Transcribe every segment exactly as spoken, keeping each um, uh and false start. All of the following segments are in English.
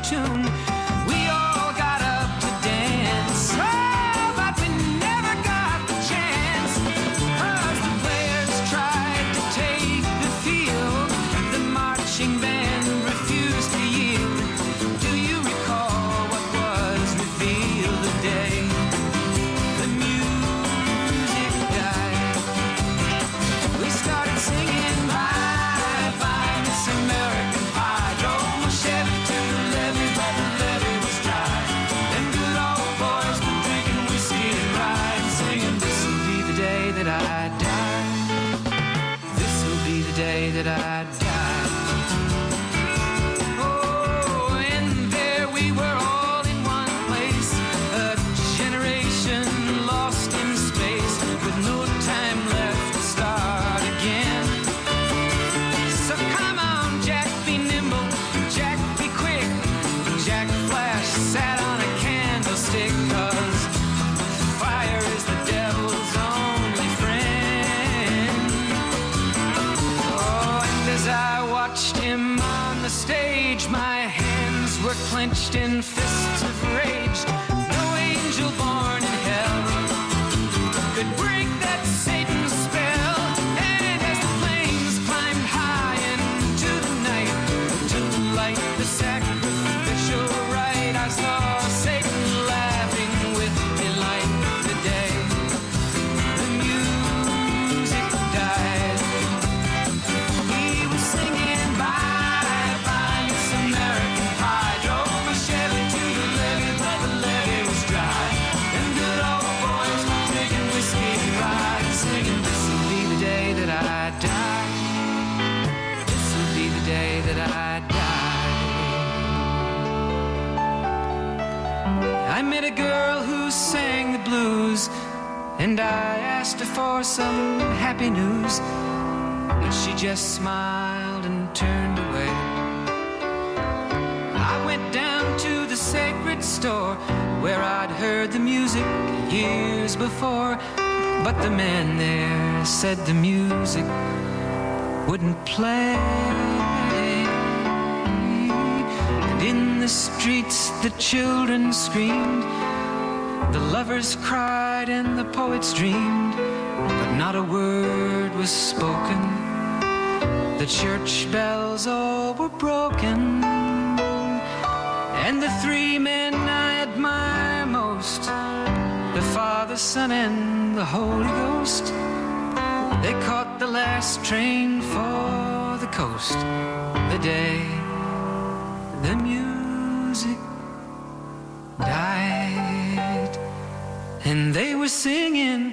tune. We all got up to dance, oh, but we never got the chance, 'cause the players tried to take the field, the marching band refused to yield. Do you recall what was revealed the day the music died? We started singing bye bye Miss American Pie, drove my Chevy to the levee, but the levee was dry. Them good old boys were drinking whiskey and rye, and singing, this'll be the day that I die. This'll be the day that I die. Oh, and there we were all in one place, a generation lost in space, with no time left to start again. So come on, Jack, be nimble, Jack, be quick. Jack Flash sat on a candlestick, 'cause fire is the devil's only friend. Oh, and as I watched him on the stage, my hands were clenched in fists of rage. No angel born in hell could break that Satan's spell. And as the flames climbed high into the night to light the sacrificial rite, I saw Satan laughing with delight the day the music died. He was singing bye bye Miss American Pie, drove my Chevy to the levee, but the levee was dry. Them good old boys were drinking whiskey and rye, singing, this'll be the day that I die. This'll be the day that I die. I met a girl who sang the blues, and I asked her for some happy news, but she just smiled and turned away. I went down to the sacred store where I'd heard the music years before, but the man there said the music wouldn't play. And in the streets the children screamed, the lovers cried and the poets dreamed, but not a word was spoken. The church bells all were broken, and the three men I admire most, the Father, Son, and the Holy Ghost, they caught the last train for the coast the day the music died. And they were singing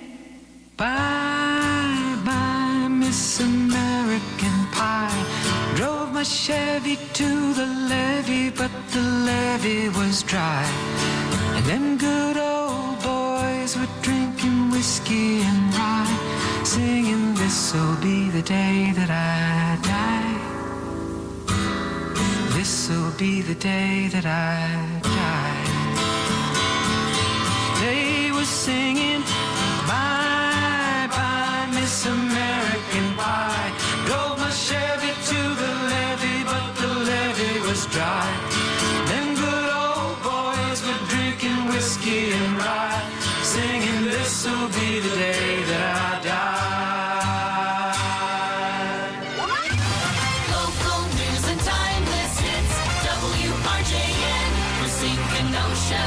bye bye Miss American Pie, drove my Chevy to the levee, but the levee was dry. And them good old boys were drinking whiskey and rye, singing, this'll be the day that I die. This'll be the day that I die. They were singing bye bye Miss American Pie, drove my Chevy to the levee, but the levee was dry. Them good old boys were drinking whiskey and rye, singing, this'll be the day that I die. Local news and timeless hits, W R J N, Racine Kenosha.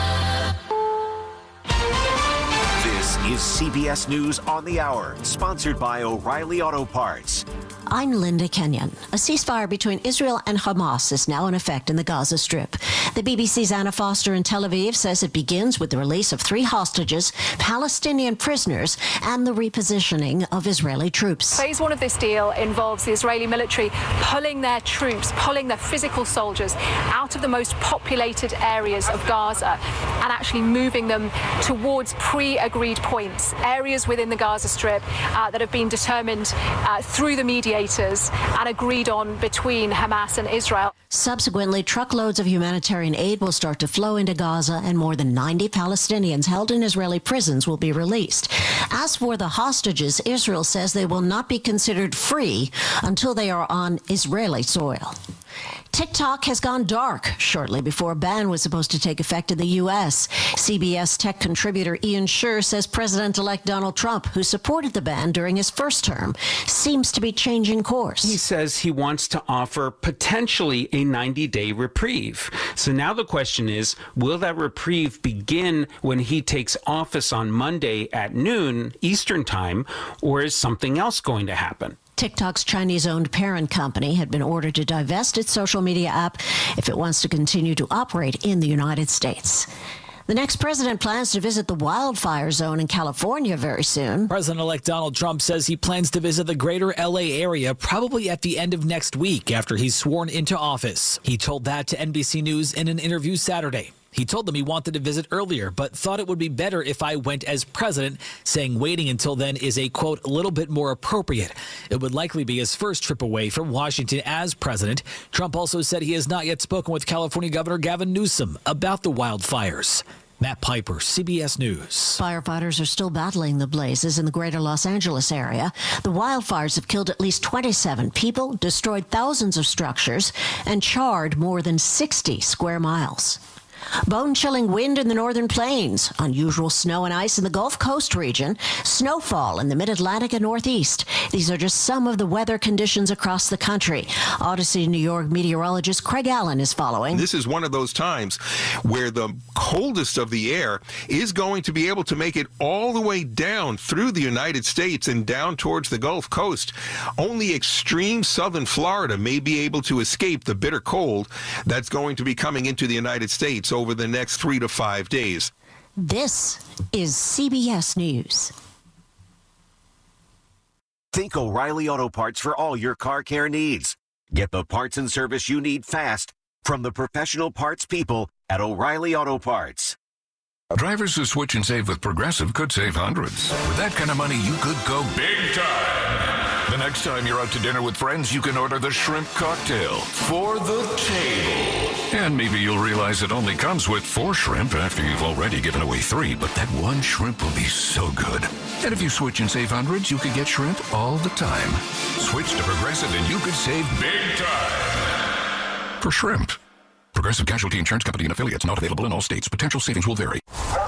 This is C B S News on the Hour, sponsored by O'Reilly Auto Parts. I'm Linda Kenyon. A ceasefire between Israel and Hamas is now in effect in the Gaza Strip. The B B C's Anna Foster in Tel Aviv says it begins with the release of three hostages, Palestinian prisoners, and the repositioning of Israeli troops. Phase one of this deal involves the Israeli military pulling their troops, pulling their physical soldiers out of the most populated areas of Gaza and actually moving them towards pre-agreed points, areas within the Gaza Strip uh, that have been determined uh, through the mediators and agreed on between Hamas and Israel. Subsequently, truckloads of humanitarian aid will start to flow into Gaza, and more than ninety Palestinians held in Israeli prisons will be released. As for the hostages, Israel says they will not be considered free until they are on Israeli soil. TikTok has gone dark shortly before a ban was supposed to take effect in the U S. C B S tech contributor Ian Sherr says President-elect Donald Trump, who supported the ban during his first term, seems to be changing course. He says he wants to offer potentially a ninety-day reprieve. So now the question is, will that reprieve begin when he takes office on Monday at noon Eastern Time, or is something else going to happen? TikTok's Chinese-owned parent company had been ordered to divest its social media app if it wants to continue to operate in the United States. The next president plans to visit the wildfire zone in California very soon. President-elect Donald Trump says he plans to visit the greater L A area probably at the end of next week after he's sworn into office. He told that to N B C News in an interview Saturday. He told them he wanted to visit earlier, but thought it would be better if I went as president, saying waiting until then is a, quote, a little bit more appropriate. It would likely be his first trip away from Washington as president. Trump also said he has not yet spoken with California Governor Gavin Newsom about the wildfires. Matt Piper, C B S News. Firefighters are still battling the blazes in the greater Los Angeles area. The wildfires have killed at least twenty-seven people, destroyed thousands of structures, and charred more than sixty square miles. Bone-chilling wind in the northern plains, unusual snow and ice in the Gulf Coast region, snowfall in the mid-Atlantic and Northeast. These are just some of the weather conditions across the country. Odyssey New York meteorologist Craig Allen is following. This is one of those times where the coldest of the air is going to be able to make it all the way down through the United States and down towards the Gulf Coast. Only extreme southern Florida may be able to escape the bitter cold that's going to be coming into the United States over the next three to five days. This is C B S News. Think O'Reilly Auto Parts for all your car care needs. Get the parts and service you need fast from the professional parts people at O'Reilly Auto Parts. Drivers who switch and save with Progressive could save hundreds. With that kind of money, you could go big time. The next time you're out to dinner with friends, you can order the shrimp cocktail for the table. And maybe you'll realize it only comes with four shrimp after you've already given away three, but that one shrimp will be so good. And if you switch and save hundreds, you could get shrimp all the time. Switch to Progressive and you could save big time. For shrimp. Progressive Casualty Insurance Company and affiliates, not available in all states. Potential savings will vary.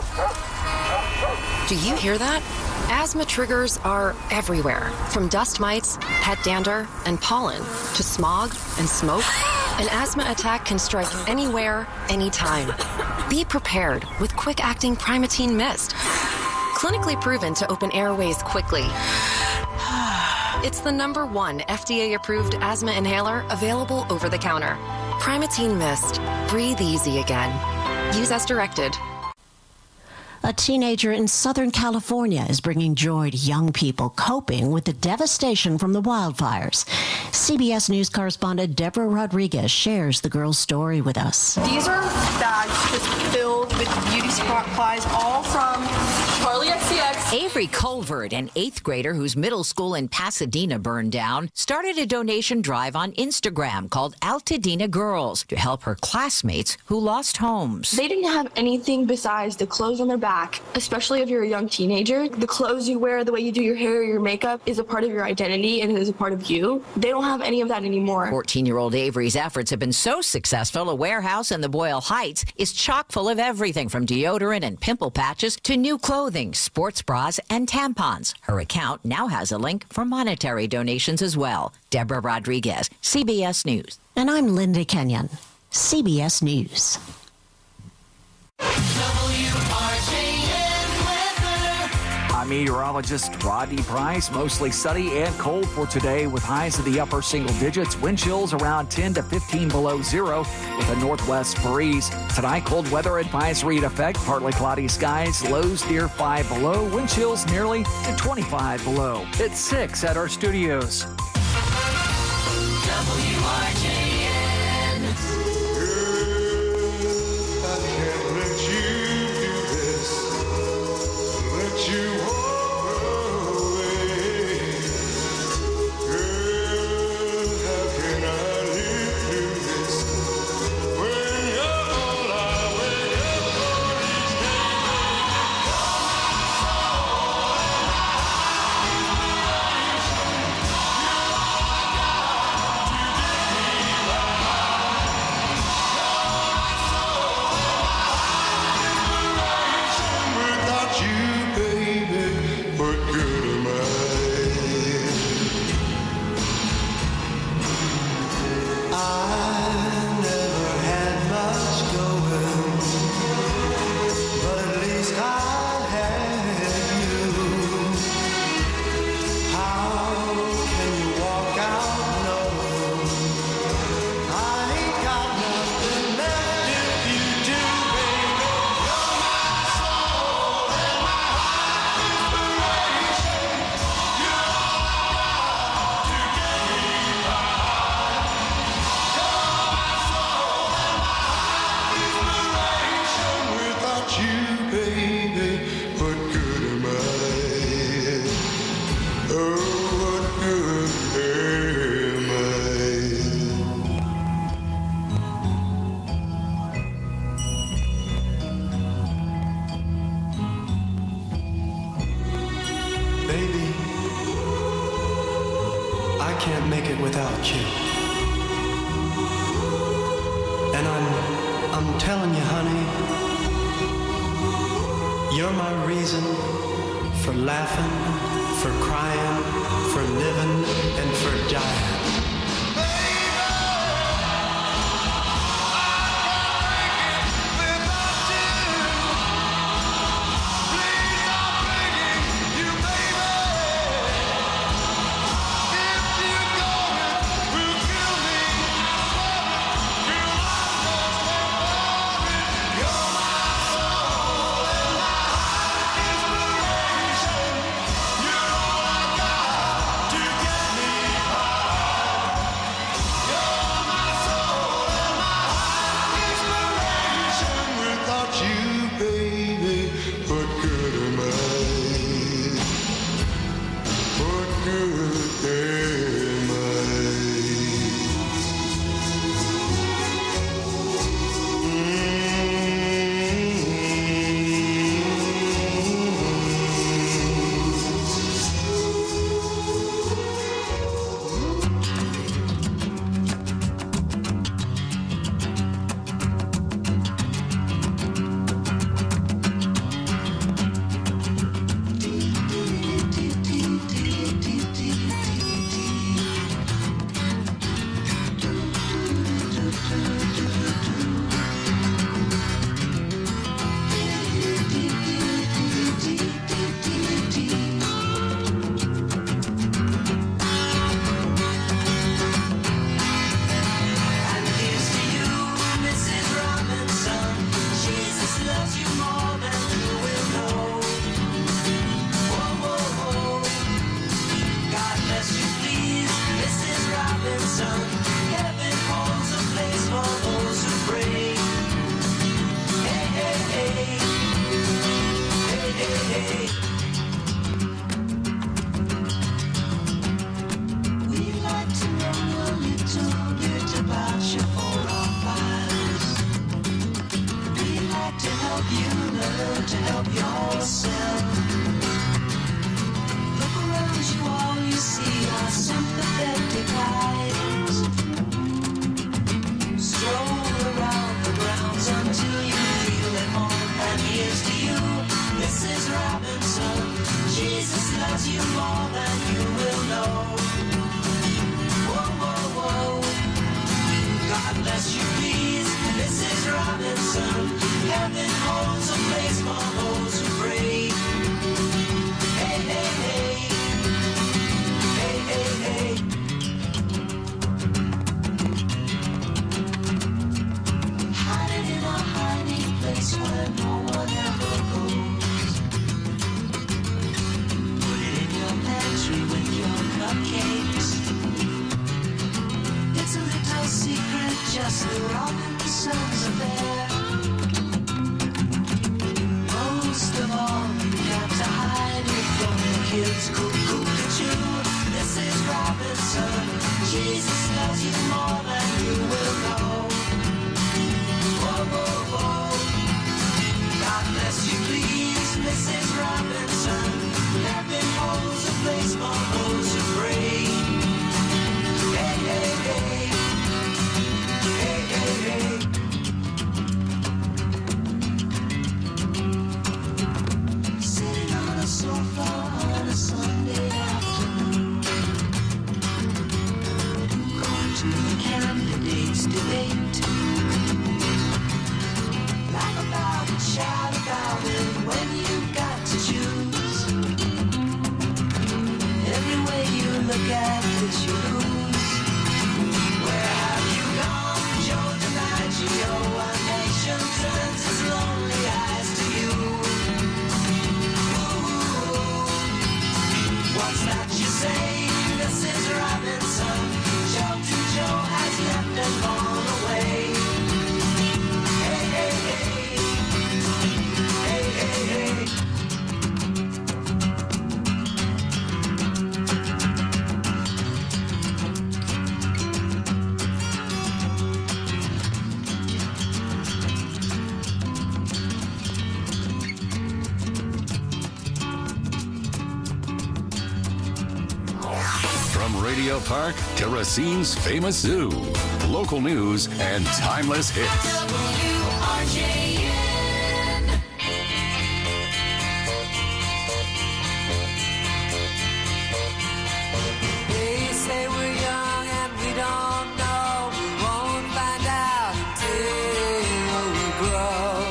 Do you hear that? Asthma triggers are everywhere, from dust mites, pet dander, and pollen, to smog and smoke. An asthma attack can strike anywhere, anytime. Be prepared with quick-acting Primatene Mist. Clinically proven to open airways quickly. It's the number one F D A-approved asthma inhaler available over the counter. Primatene Mist. Breathe easy again. Use as directed. A teenager in Southern California is bringing joy to young people coping with the devastation from the wildfires. C B S News correspondent Deborah Rodriguez shares the girl's story with us. These are bags just filled with beauty supplies, all from Charlie X C X. Avery Colvert, an eighth grader whose middle school in Pasadena burned down, started a donation drive on Instagram called Altadena Girls to help her classmates who lost homes. They didn't have anything besides the clothes on their back, especially if you're a young teenager. The clothes you wear, the way you do your hair, your makeup is a part of your identity and it is a part of you. They don't have any of that anymore. fourteen-year-old Avery's efforts have been so successful, a warehouse in the Boyle Heights is chock full of everything from deodorant and pimple patches to new clothing, sports bras, and tampons. Her account now has a link for monetary donations as well. Deborah Rodriguez, C B S News. And I'm Linda Kenyon, C B S News. I'm meteorologist Rodney Price. Mostly sunny and cold for today with highs in the upper single digits. Wind chills around ten to fifteen below zero with a northwest breeze. Tonight, cold weather advisory in effect. Partly cloudy skies. Lows near five below. Wind chills nearly to twenty-five below. It's six at our studios. W R J N. I can't let you do this. Let you walk away. Girl, how can I live through this when you're all I wake up for each day? Baby, I can't make it without you. And I'm, I'm telling you, honey, you're my reason for laughing, for crying, for living, and for dying. From Radio Park to Racine's famous zoo. Local news and timeless hits. W R J N. They say we're young and we don't know. We won't find out until we grow.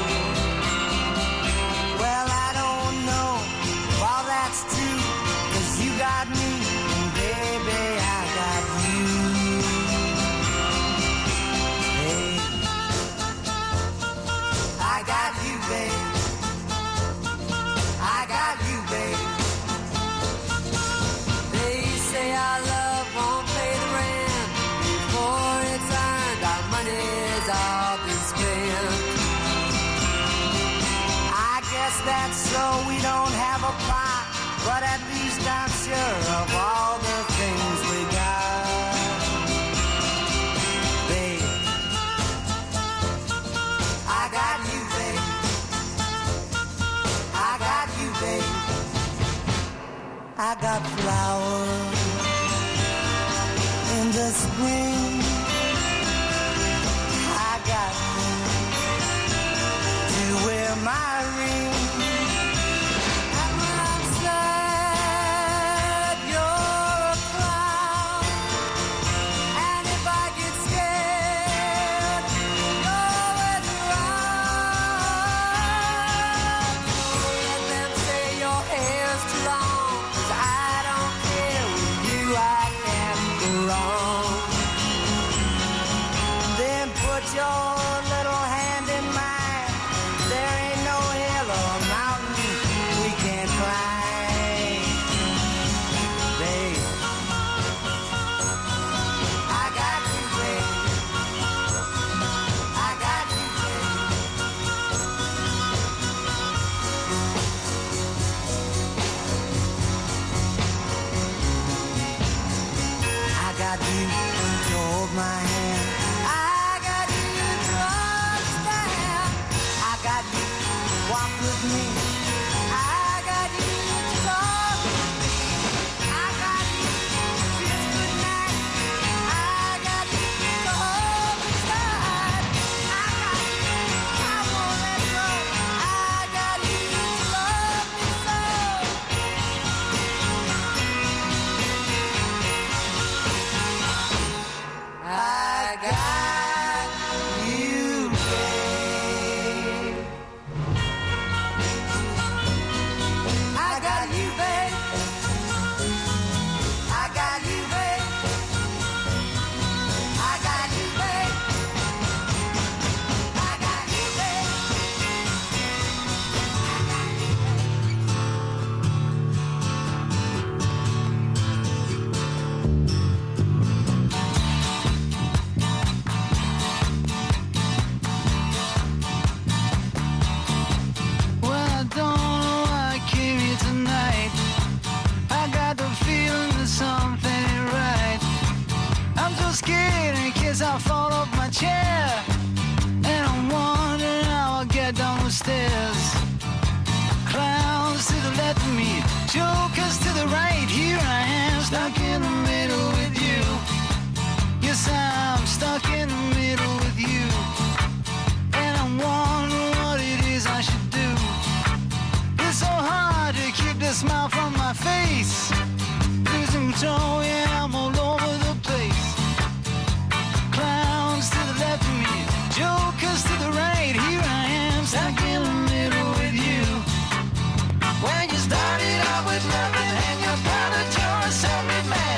Well, I don't know if all that's true, 'cause you got me, and baby, I got you. Hey, I got you, babe. I got you, babe. They say our love won't pay the rent before it's earned. Our money's all been spent. I guess that's so we don't have a plot, but at least I'm sure of all the things we got. Babe, I got you, babe. I got you, babe. I got flowers in the spring. I got you to wear my ring. And when I'm sad, you're a clown. And if I get scared, you're always around. So let them say your hair's too long, 'cause I don't care. With you I can't go wrong. Then put your little hand in mine. There ain't no hill or mountain we can't climb. Babe, I got you, babe. I got you, babe. I got you to hold my hand. I got you to understand. I got you to walk with me. I got you to talk with me. I got you to kiss goodnight. I got you to hold me tight. I got you, I won't let go. I got you to love me so. I got you, babe. I got you, babe. I got you, babe. I got you, babe. I got you, babe. Well, I don't know why I came here tonight. I got the feeling that something ain't right. I'm so scared in case I fall off my chair. And I'm wondering how I'll get down the stairs. Clowns to the left of me, jokers to the right. Here I am, stuck in the middle with you. Yes, I'm stuck in the middle with you. And I'm wondering what it is I should do. It's so hard to keep the smile from my face. Losing control, yeah, I'm all over the place. Clowns to the left of me, jokers to the right. Here I am, stuck in the middle with you. When you started out with nothing and you found that you're a self-made man.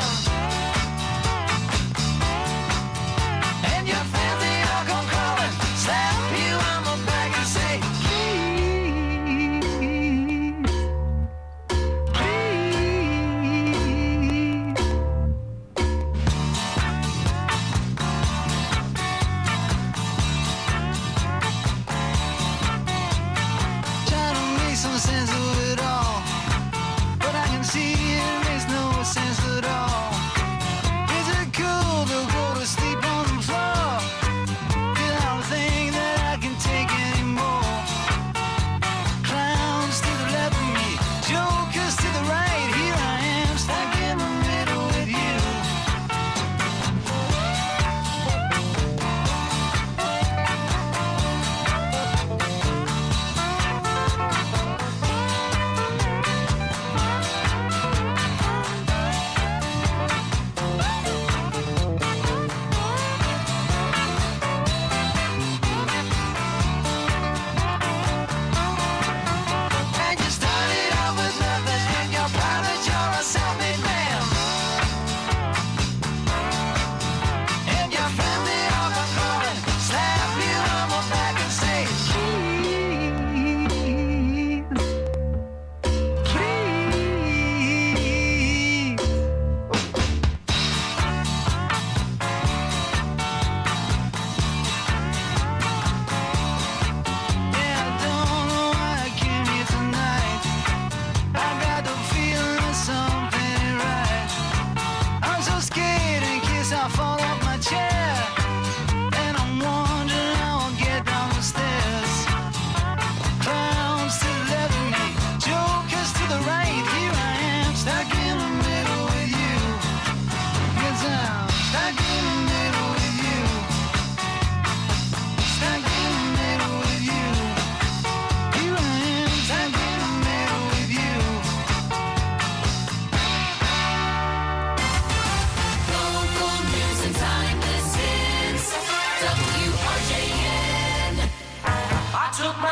And your friends, they all come crawling, slap you on the back and say, please, please.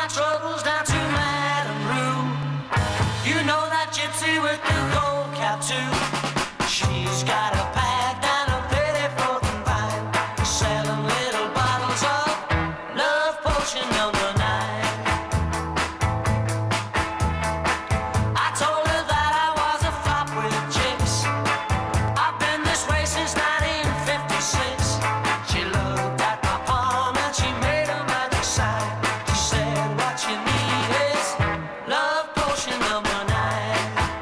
my troubles down to Madame Rue. You know that gypsy with the gold cap too. She's got a pad down a pretty frozen vine, selling little bottles of love potion number nine. I told her that I was a flop with chicks. I've been this way since nineteen fifty-six. She looked at my palm and she made a magic sign. She said, what you need is love potion number nine.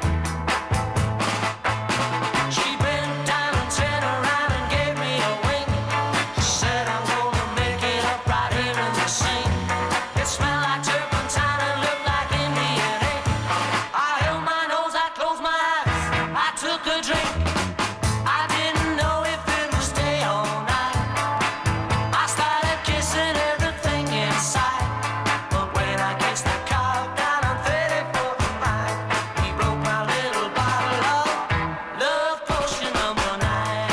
She bent down and turned around and gave me a wink. She said, I'm gonna make it up right here in the sink. It smelled like turpentine and looked like Indian ink. I held my nose, I closed my eyes, I took a drink. I didn't know if it would stay all night. I started kissing everything inside. But when I kissed the cow down on thirty-fourth and Vine, he broke my little bottle of love potion number nine.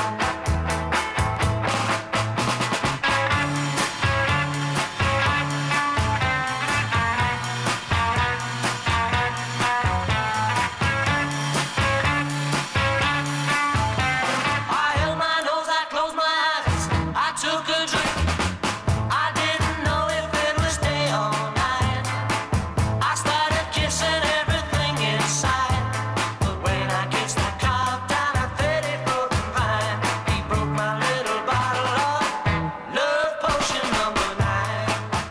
I held my nose, I closed my eyes, I took a drink. I didn't know if it would stay all night. I started kissing everything inside. But when I kissed the cow down at thirty-fourth and Vine, he broke my little bottle of love potion number nine.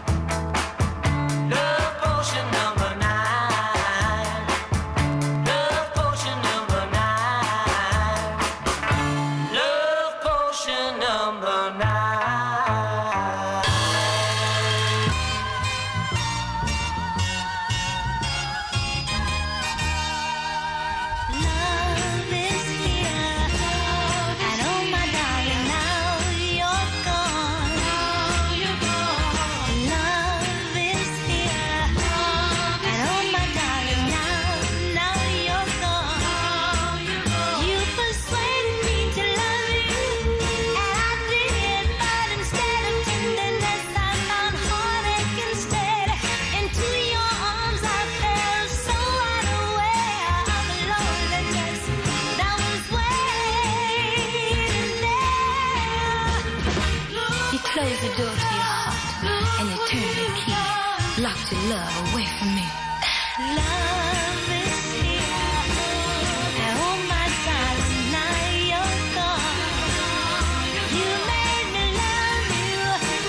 Love potion number nine. Love potion number nine. Love potion number nine. Love is here, and oh my darling, now you're gone. Now you're gone. Love is here, and oh my darling, now, now you're gone. Now you're gone. You persuaded me to love you, and I did, but instead of tenderness, I found heartache instead. Into your arms I fell so unaware of the loneliness that was waiting there. You closed the door to your heart and you turned the key, locked your love away from me. Love is here, and oh my darling, now you're gone. You made me love you,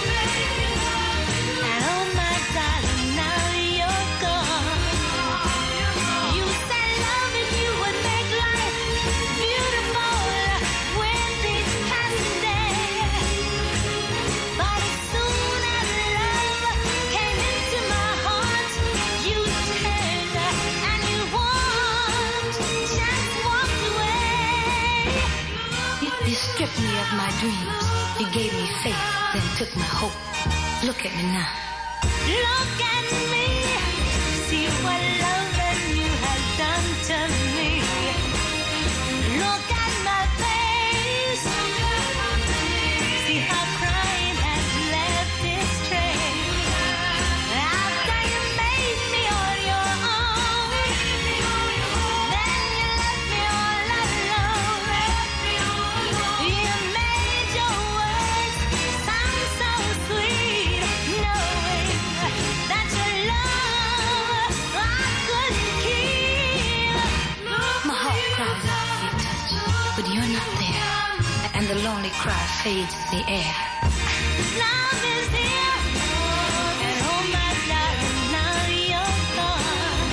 and oh my darling, now you're gone. You said loving you would make life beautiful when these passing days. But as soon as love came into my heart, you turned and you walked, just walked away. You, you stripped me of my dreams. You gave me faith, then took my hope. Look at me now. Look at me. See what loving you has done to me. Look at my face. See how crying has left its trace. After you made me on your own, then you left me all alone. You made your words sound so sweet, knowing that your love I couldn't keep. My heart cries out for your touch, but you're not there, and the lonely cry fades in the air. Love is here, and oh my darling, now you're gone.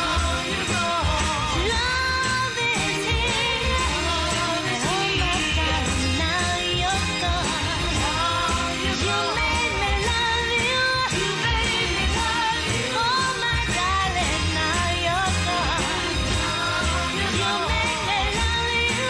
Love is here, and oh my darling, now you're gone. You made me love you. Oh my darling, now you're gone. You made me love you.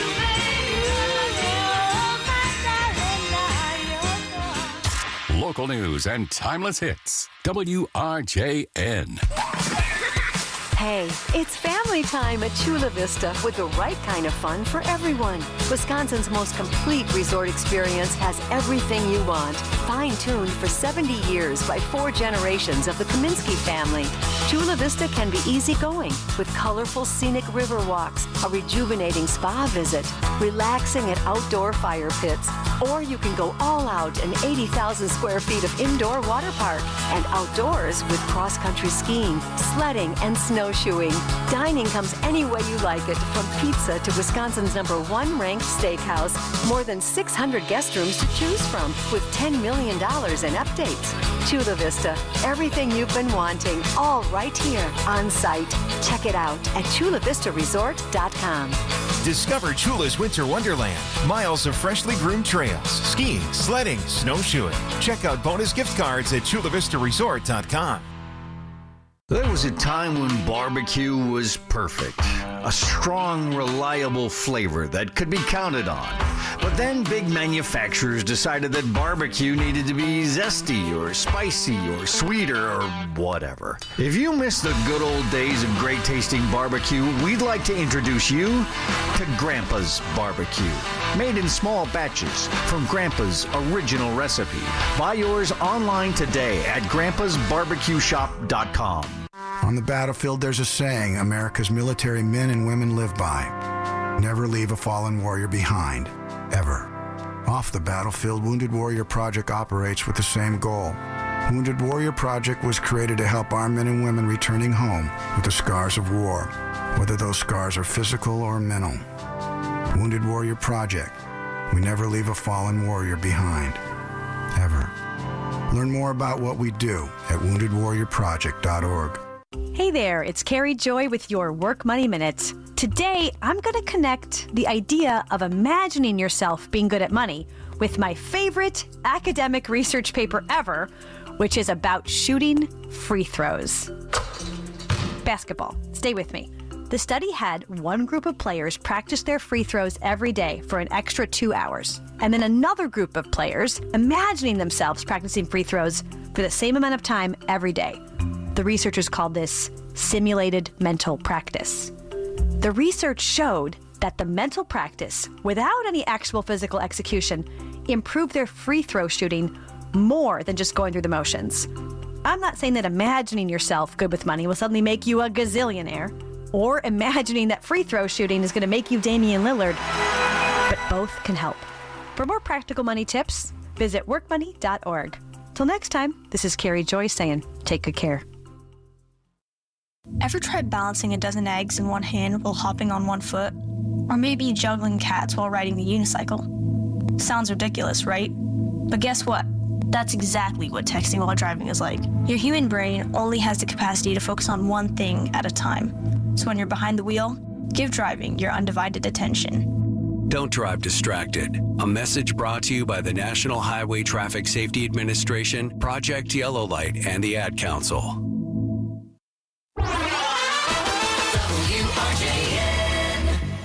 Oh my darling, now you're gone. Local news and timeless hits. W R J N. Hey, it's family time at Chula Vista with the right kind of fun for everyone. Wisconsin's most complete resort experience has everything you want. Fine-tuned for seventy years by four generations of the Kaminsky family. Chula Vista can be easygoing with colorful scenic river walks, a rejuvenating spa visit, relaxing at outdoor fire pits, or you can go all out in eighty thousand square feet of indoor water park and outdoors with cross-country skiing, sledding, and snowshoeing. Dining comes any way you like it, from pizza to Wisconsin's number one ranked steakhouse. More than six hundred guest rooms to choose from with ten million dollars in updates. Chula Vista, everything you've been wanting, all right here on site. Check it out at chula vista resort dot com. Discover Chula's Winter Wonderland. Miles of freshly groomed trails, skiing, sledding, snowshoeing. Check out bonus gift cards at chula vista resort dot com. There was a time when barbecue was perfect. A strong, reliable flavor that could be counted on. But then big manufacturers decided that barbecue needed to be zesty or spicy or sweeter or whatever. If you miss the good old days of great tasting barbecue, we'd like to introduce you to Grandpa's Barbecue. Made in small batches from Grandpa's original recipe. Buy yours online today at grandpas barbecue shop dot com. On the battlefield, there's a saying America's military men and women live by. Never leave a fallen warrior behind, ever. Off the battlefield, Wounded Warrior Project operates with the same goal. Wounded Warrior Project was created to help our men and women returning home with the scars of war, whether those scars are physical or mental. Wounded Warrior Project. We never leave a fallen warrior behind, ever. Learn more about what we do at wounded warrior project dot org. Hey there, it's Carrie Joy with your Work Money Minutes. Today, I'm going to connect the idea of imagining yourself being good at money with my favorite academic research paper ever, which is about shooting free throws. Basketball. Stay with me. The study had one group of players practice their free throws every day for an extra two hours, and then another group of players imagining themselves practicing free throws for the same amount of time every day. The researchers called this simulated mental practice. The research showed that the mental practice, without any actual physical execution, improved their free throw shooting more than just going through the motions. I'm not saying that imagining yourself good with money will suddenly make you a gazillionaire, or imagining that free throw shooting is going to make you Damian Lillard, but both can help. For more practical money tips, visit work money dot org. Till next time, this is Carrie Joy saying, take good care. Ever tried balancing a dozen eggs in one hand while hopping on one foot? Or maybe juggling cats while riding the unicycle? Sounds ridiculous, right? But guess what? That's exactly what texting while driving is like. Your human brain only has the capacity to focus on one thing at a time. So when you're behind the wheel, give driving your undivided attention. Don't drive distracted. A message brought to you by the National Highway Traffic Safety Administration, Project Yellow Light, and the Ad Council. W R J N.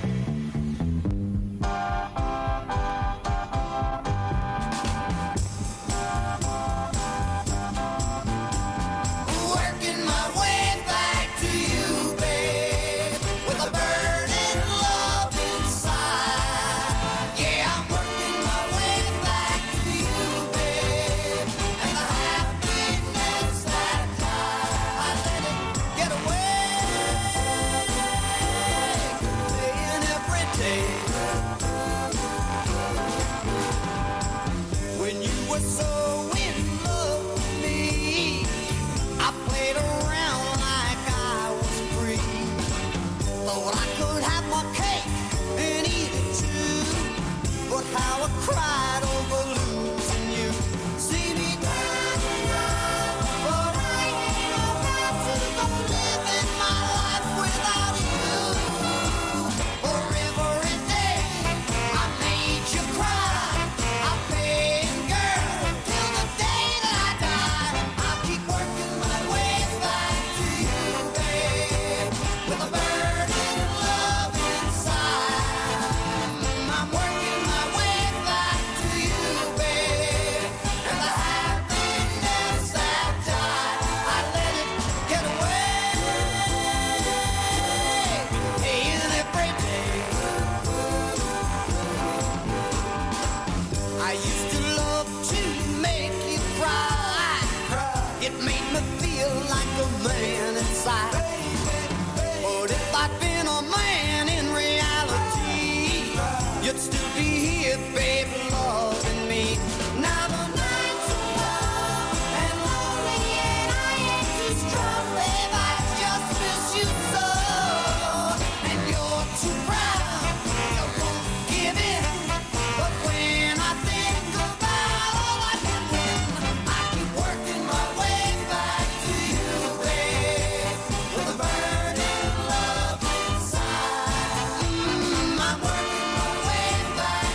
Working my way back to you, babe, with a burning love inside. Yeah, I'm working my way back to you, babe, and the happiness that I let it get away. you'd still be here, babe, loving me. Now the nights are long and lonely, and I ain't too strong, babe. I just miss you so. And you're too proud, you won't give in. But when I think about all I can win, I keep working my way back to you, babe, with a burning love inside. Mm, I'm working my way back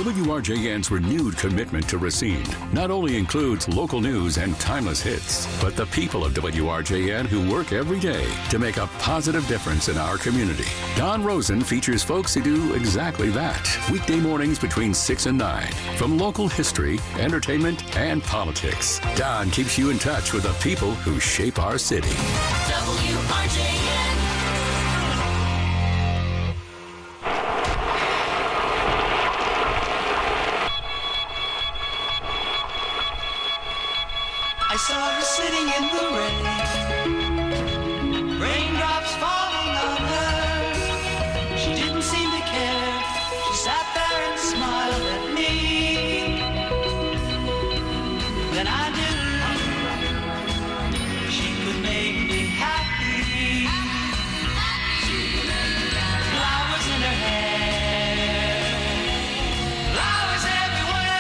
W R J N's renewed commitment to Racine not only includes local news and timeless hits, but the people of W R J N who work every day to make a positive difference in our community. Don Rosen features folks who do exactly that. Weekday mornings between six and nine. From local history, entertainment, and politics, Don keeps you in touch with the people who shape our city. W R J N. I saw her sitting in the rain, raindrops falling on her. She didn't seem to care. She sat there and smiled at me. Then I knew she could make me happy. Flowers in her hair, flowers everywhere.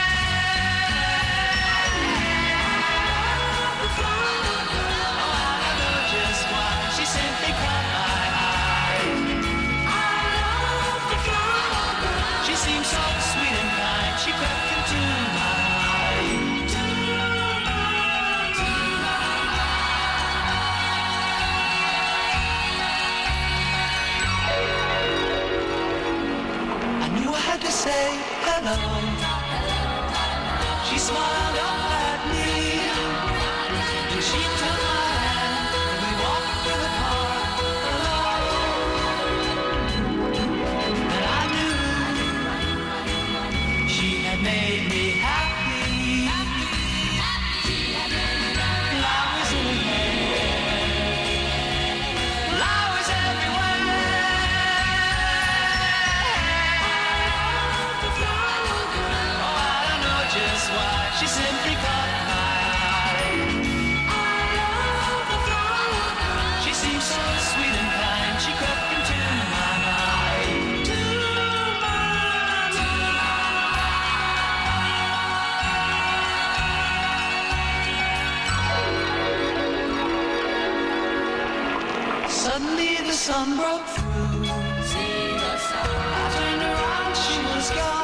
To say hello. She smiled up at me, and she took my hand, and we walked through the park alone. And I knew she had made me happy. Flowers in her hair, flowers everywhere. Just why she simply caught my eye. I love the flower girl. She seemed so sweet and kind. She crept into my mind. To my mind. Suddenly the sun broke through. I turned around, she was gone.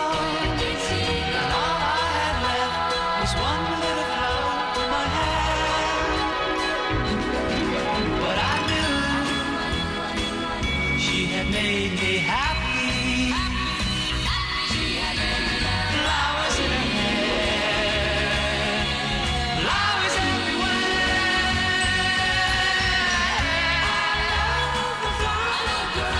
One little flower in my hand, but I knew she had made me happy. Flowers in her hair, flowers everywhere. I love the flower girl.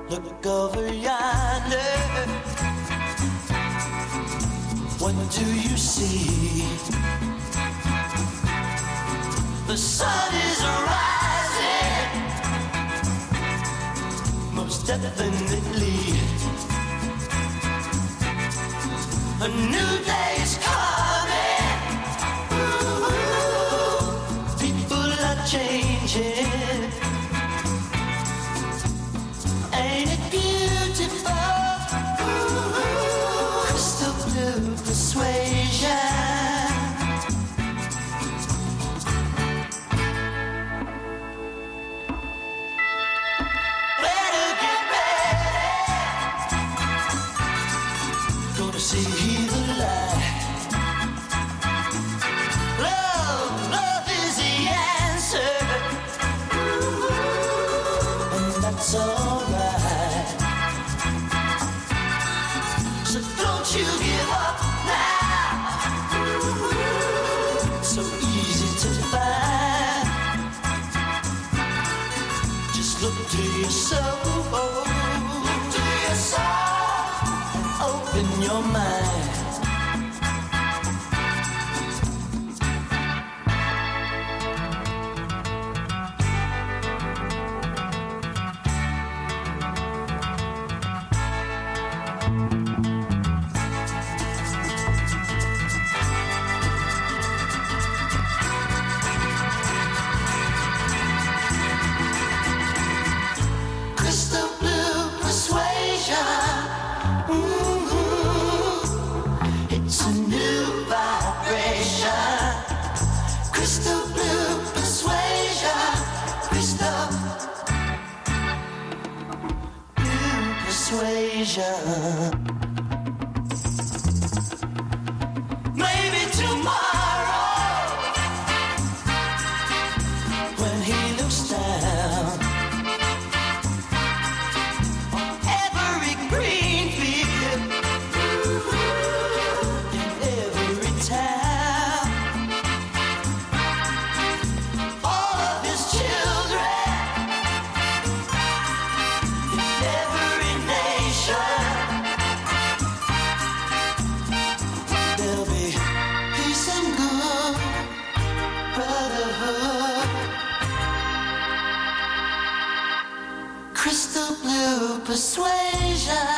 Look over yonder. What do you see? The sun is rising, most definitely. A new day is coming. Ooh, people are changing. Ain't it beautiful? Ooh, crystal blue persuasion. Better get ready. Gonna see the light. Love, love is the answer. Ooh, and that's alright. So don't you give up now. Ooh, so easy to find. Just look to your soul. Look to your soul and open your mind. Crystal blue persuasion. Mhm. It's a new vibration. Crystal blue persuasion. Crystal blue persuasion. Maybe tomorrow, when he looks down, every green field in every town, all of his children in every nation, there'll be peace and good brotherhood. Crystal blue persuasion.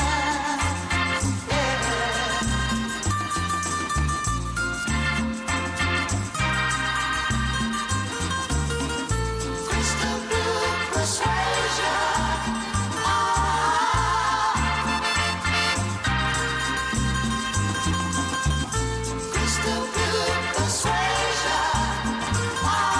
Crystal blue persuasion. Crystal blue persuasion.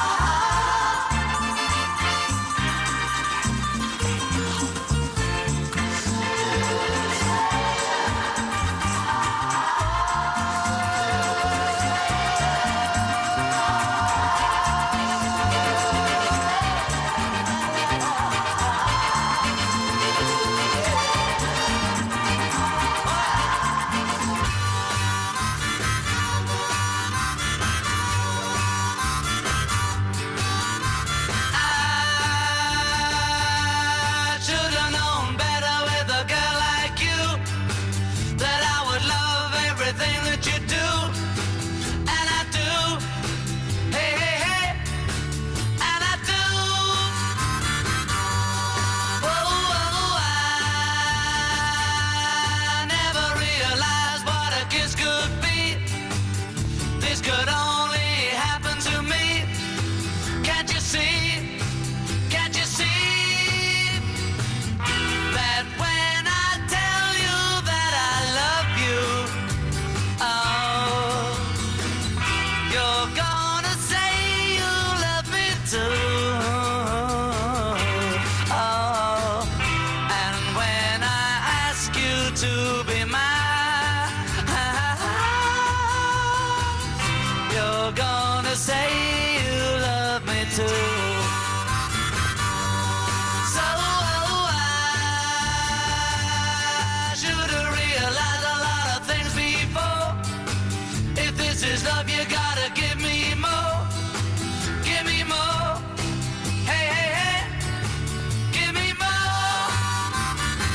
I should've known better with a girl like you, that I would love everything that you do, and I do. Hey, hey, hey, and I do. Oh, oh, I never realized what a kiss could be. This could only happen to me. Can't you see? Can't you see that when I tell you that I love you, oh, you're gonna say you love me too. Oh, and when I ask you to be mine, you're gonna say you love me too. So I should've realized a lot of things before. If this is love, you gotta give me more. Give me more. Hey, hey, hey. Give me more.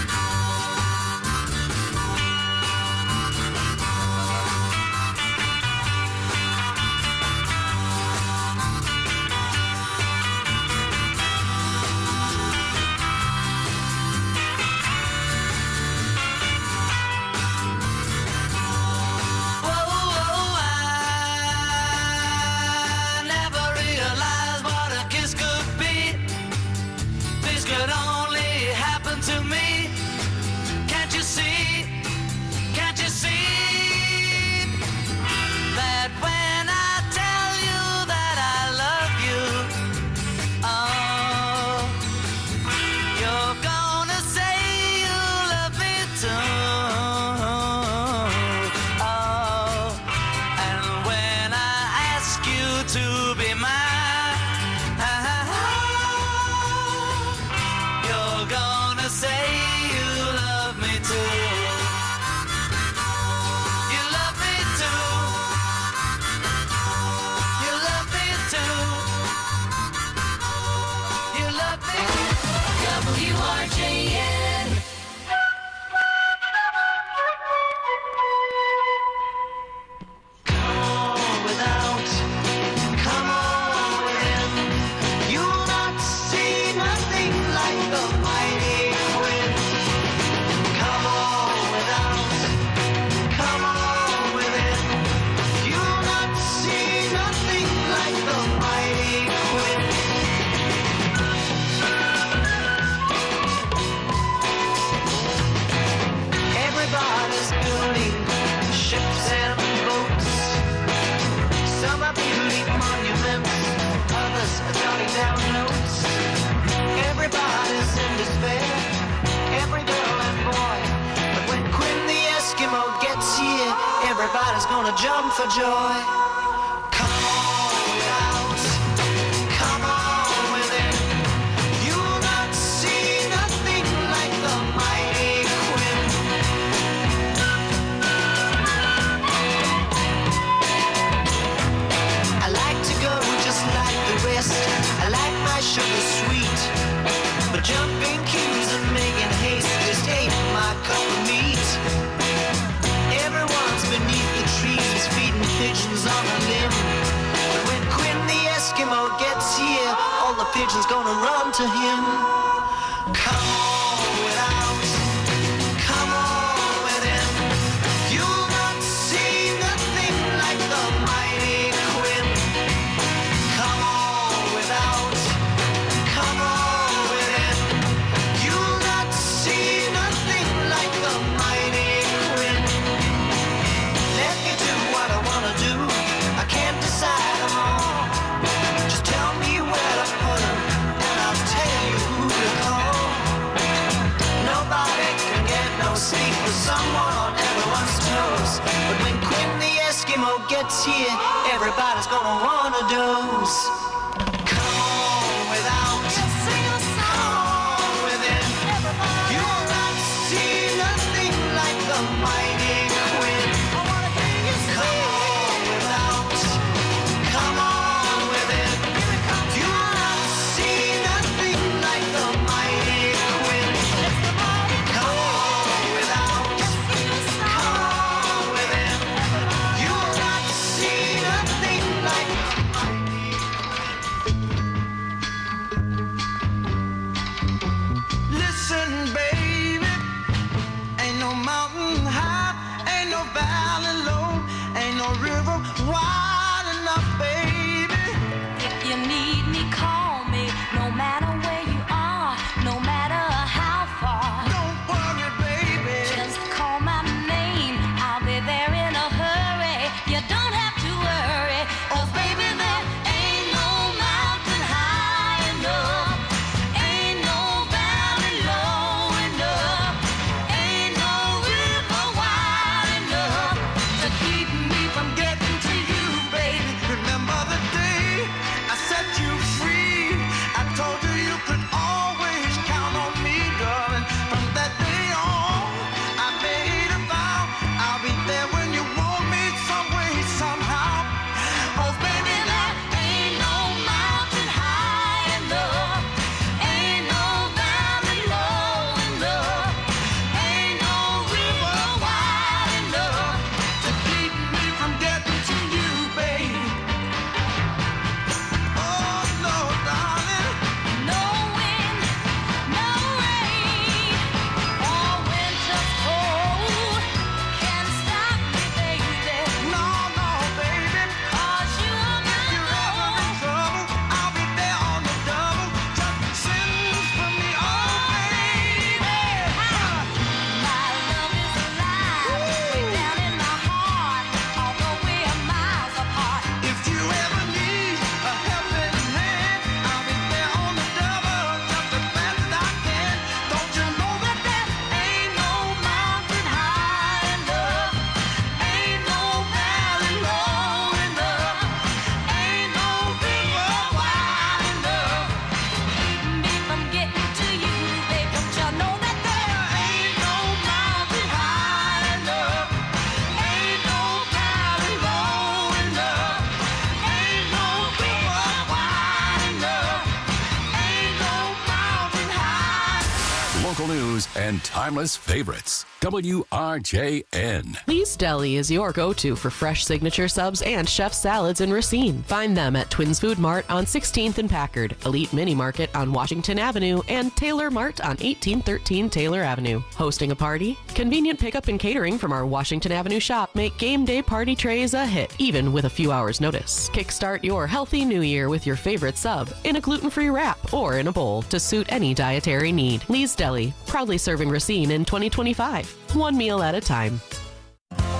everybody's gonna jump for joy. Come on without, come on with it. You'll not see nothing like the mighty Quinn. I like to go just like the rest. I like my sugar sweet, but jumping queues and making haste just ain't my cup of meat. Everyone's beneath the trees feeding pigeons on a limb, but when Quinn the Eskimo gets here, all the pigeons gonna run to him. Come on without, come on with him. You'll not see nothing like the mighty Quinn. Come on without, come on with him. You'll not see nothing like the mighty Quinn. Let me do what I wanna do. I can't decide them all. Just tell me where to put them, and I'll tell you who to call. Nobody can get no sleep with someone on everyone's toes. But when Quinn the Eskimo gets here, everybody's gonna wanna doze. Come on without, come on with him. You'll not see nothing like the mighty Quinn. Come on without, come on with him. You'll not see nothing like the mighty Quinn. Come on without, come on with him. You'll not see nothing like the mighty Quinn. Listen, baby, ain't no mountain high, ain't no valley low, ain't no river wide enough, baby. If you need me, call me. No matter where you are, no matter how far. Don't worry, baby. Just call my name. I'll be there in a hurry. You don't have to worry. 'Cause baby, there ain't no mountain high enough. Ain't no valley low enough. Ain't no river wide enough to keep me from getting to you, baby. Remember the day I set you free? I told you you could always count on me, darling. From that day on, I made a vow I'll be there when you want me, some way, somehow. Oh, baby, there Ain't no mountain high enough. Ain't no valley low enough. Ain't no river wide enough to keep me from getting to you, baby. oh no, darling. No wind, no rain, or winter's cold can stop me, baby. No, no, baby. 'Cause you're my If you're ever in trouble, I'll be there on the double. Just send for me, oh baby. My love is alive, way down in my heart, although we're miles apart. If you ever need a helping hand, I'll be there on the double, just as fast as I can. Don't you know that there Ain't no mountain high enough. Ain't no valley low enough. Ain't no river wide enough to keep me from getting to you, babe. Don't you know that there ain't no mountain high enough. Ain't no valley low enough. Ain't no river wide enough. Ain't no mountain high. Local news and timeless favorites. W R J N. Lee's Deli is your go-to for fresh signature subs and chef salads in Racine. Find them at Twins Food Mart on sixteenth and Packard, Elite Mini Market on Washington Avenue, and Taylor Mart on eighteen thirteen Taylor Avenue. Hosting a party? Convenient pickup and catering from our Washington Avenue shop make game day party trays a hit, even with a few hours' notice. Kickstart your healthy new year with your favorite sub in a gluten-free wrap or in a bowl to suit any dietary need. Lee's Deli, proudly serving Racine in twenty twenty-five. One meal at a time.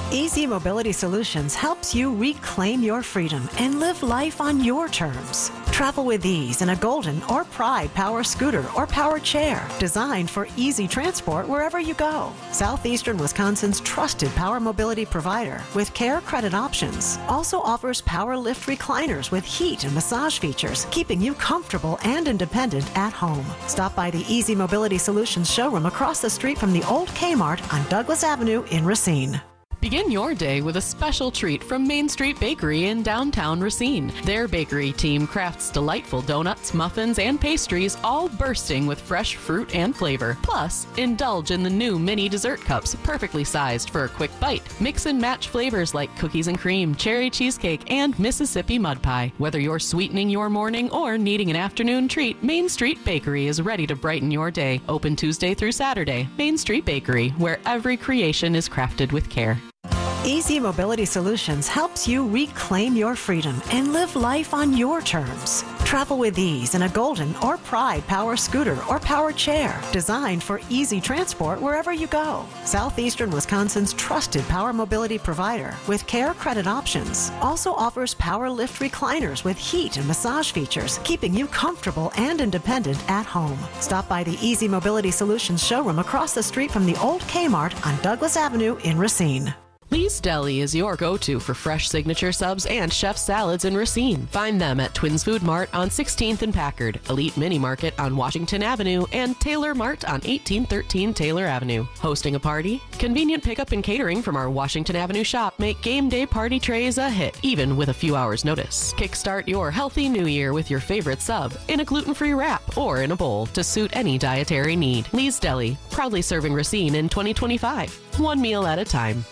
Easy Mobility Solutions helps you reclaim your freedom and live life on your terms. Travel with ease in a Golden or Pride power scooter or power chair designed for easy transport wherever you go. Southeastern Wisconsin's trusted power mobility provider with care credit options also offers power lift recliners with heat and massage features, keeping you comfortable and independent at home. Stop by the Easy Mobility Solutions showroom across the street from the old Kmart on Douglas Avenue in Racine. Begin your day with a special treat from Main Street Bakery in downtown Racine. Their bakery team crafts delightful donuts, muffins, and pastries, all bursting with fresh fruit and flavor. Plus, indulge in the new mini dessert cups, perfectly sized for a quick bite. Mix and match flavors like cookies and cream, cherry cheesecake, and Mississippi mud pie. Whether you're sweetening your morning or needing an afternoon treat, Main Street Bakery is ready to brighten your day. Open Tuesday through Saturday. Main Street Bakery, where every creation is crafted with care. Easy Mobility Solutions helps you reclaim your freedom and live life on your terms. Travel with ease in a Golden or Pride power scooter or power chair designed for easy transport wherever you go. Southeastern Wisconsin's trusted power mobility provider with care credit options also offers power lift recliners with heat and massage features, keeping you comfortable and independent at home. Stop by the Easy Mobility Solutions showroom across the street from the old Kmart on Douglas Avenue in Racine. Lee's Deli is your go-to for fresh signature subs and chef salads in Racine. Find them at Twins Food Mart on sixteenth and Packard, Elite Mini Market on Washington Avenue, and Taylor Mart on eighteen thirteen Taylor Avenue. Hosting a party? Convenient pickup and catering from our Washington Avenue shop make game day party trays a hit, even with a few hours' notice. Kickstart your healthy new year with your favorite sub in a gluten-free wrap or in a bowl to suit any dietary need. Lee's Deli, proudly serving Racine in twenty twenty-five. One meal at a time.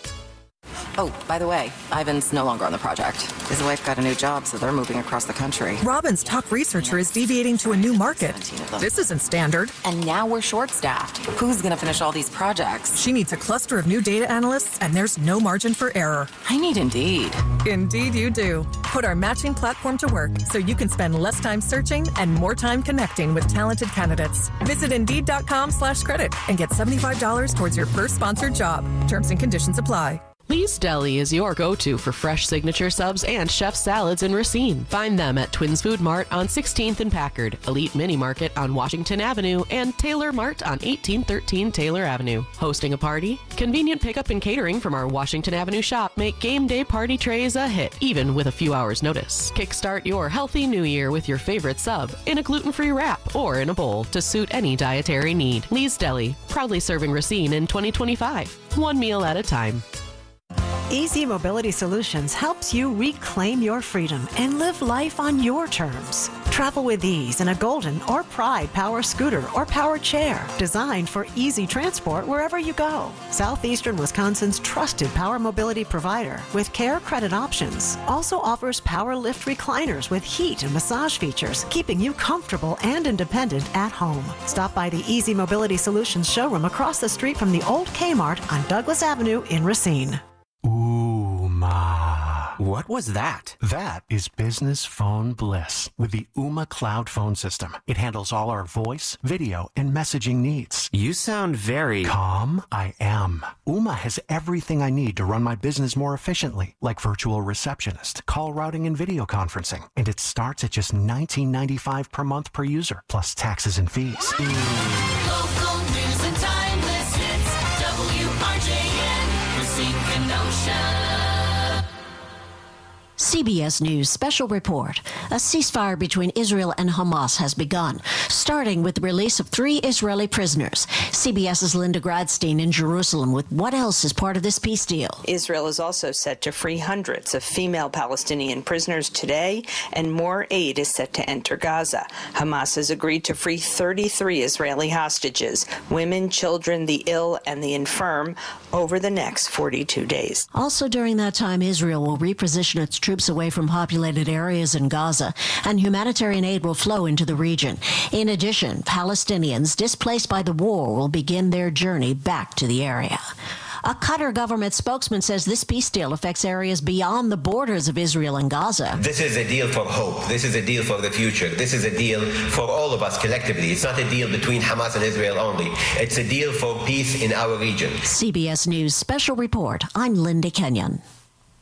Oh, by the way, Ivan's no longer on the project. His wife got a new job, so they're moving across the country. Robin's top researcher is deviating to a new market. This isn't standard. And now we're short-staffed. Who's going to finish all these projects? She needs a cluster of new data analysts, and there's no margin for error. I need Indeed. Indeed you do. Put our matching platform to work so you can spend less time searching and more time connecting with talented candidates. Visit Indeed.com slash credit and get seventy-five dollars towards your first sponsored job. Terms and conditions apply. Lee's Deli is your go-to for fresh signature subs and chef salads in Racine. Find them at Twins Food Mart on sixteenth and Packard, Elite Mini Market on Washington Avenue, and Taylor Mart on eighteen thirteen Taylor Avenue. Hosting a party? Convenient pickup and catering from our Washington Avenue shop make game day party trays a hit, even with a few hours' notice. Kickstart your healthy new year with your favorite sub in a gluten-free wrap or in a bowl to suit any dietary need. Lee's Deli, proudly serving Racine in twenty twenty-five. One meal at a time. Easy Mobility Solutions helps you reclaim your freedom and live life on your terms. Travel with ease in a Golden or Pride power scooter or power chair designed for easy transport wherever you go. Southeastern Wisconsin's trusted power mobility provider with care credit options also offers power lift recliners with heat and massage features, keeping you comfortable and independent at home. Stop by the Easy Mobility Solutions showroom across the street from the old Kmart on Douglas Avenue in Racine. Ooma. What was that? That is business phone bliss with the Ooma Cloud Phone System. It handles all our voice, video, and messaging needs. You sound very... Calm? I am. Ooma has everything I need to run my business more efficiently, like virtual receptionist, call routing, and video conferencing. And it starts at just nineteen ninety-five per month per user, plus taxes and fees. Local news and timeless hits. W R J N, Racine Kenosha. C B S News Special Report. A ceasefire between Israel and Hamas has begun, starting with the release of three Israeli prisoners. CBS's Linda Gradstein in Jerusalem with what else is part of this peace deal. Israel is also set to free hundreds of female Palestinian prisoners today, and more aid is set to enter Gaza. Hamas has agreed to free thirty-three Israeli hostages, women, children, the ill, and the infirm, over the next forty-two days. Also during that time, Israel will reposition its troops away from populated areas in Gaza, and humanitarian aid will flow into the region. In addition, Palestinians displaced by the war will begin their journey back to the area. A Qatar government spokesman says this peace deal affects areas beyond the borders of Israel and Gaza. This is a deal for hope. This is a deal for the future. This is a deal for all of us collectively. It's not a deal between Hamas and Israel only. It's a deal for peace in our region. C B S News Special Report. I'm Linda Kenyon.